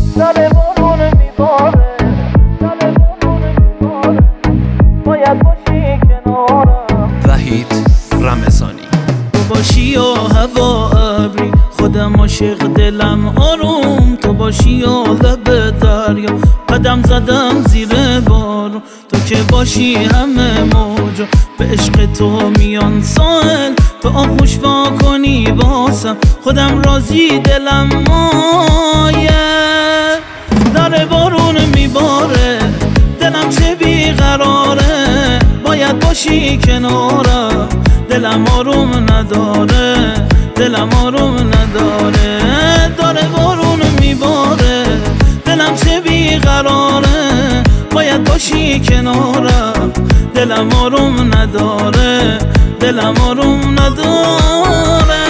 داره بارون میباره، داره بارون میباره، باید باشی کنارم. وحید رمضانی. تو باشی و هوا ابری، خودم عاشق دلم آروم. تو باشی و لب دریا، قدم زدم زیر بارون. تو که باشی همه موجا به عشق تو میان ساحل. به آغوش وا کنی باسم خودم راضی دلم مایه. داره بارون میباره، دلم چه بیقراره، باید باشی کنارم. دلم آروم نداره، دلم آروم نداره. داره بارون میباره، دلم چه بیقراره، باید باشی کنارم. دلم آروم نداره، دلم آروم نداره.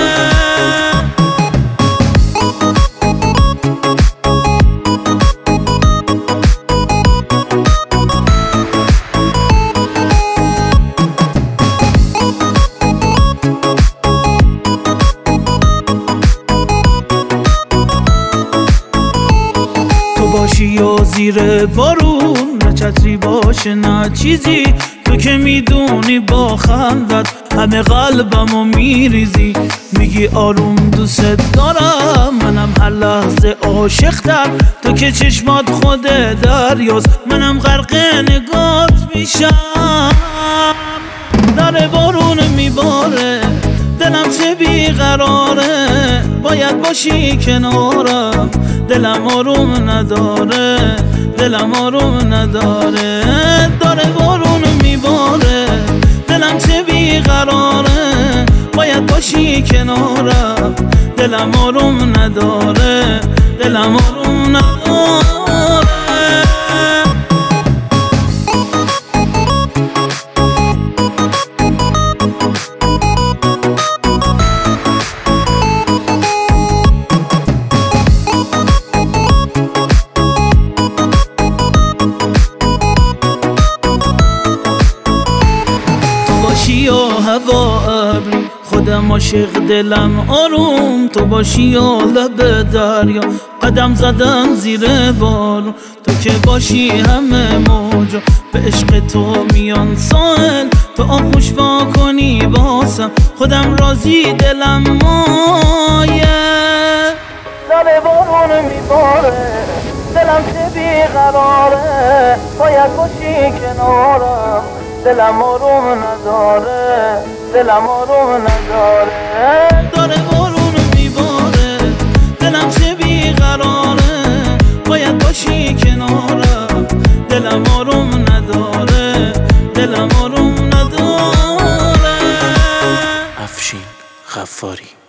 باشی و زیر بارون، نه چتری باشه نه چیزی. تو که میدونی با خندت همه قلبمو میریزی. میگی آروم دوست دارم، منم هر لحظه عاشق‌تر. تو که چشمات خود دریاست، منم غرق نگات میشم. داره بارون میباره، دلم چه بیقراره، باید باشی کنارم. دلم آروم نداره، دلم آروم نداره. داره بارون میباره، دلم چه بیقراره، باید باشی کنارم. دلم آروم نداره، دلم آروم نداره. و هوا ابری، خودم عاشق دلم آروم. تو باشی و لب دریا، قدم زدم زیر بارون. تو که باشی همه موجا به عشق تو میان ساحل. تو آغوش وا کنی باسم خودم راضی دلم مایه. داره بارون میباره، دلم چه بیقراره، باید باشی کنارم. دلم آروم نداره، دلم آروم نداره. داره بارون میباره، دلم چه بیقراره، باید باشی کنارم. دلم آروم نداره، دلم آروم نداره. افشین غفاری.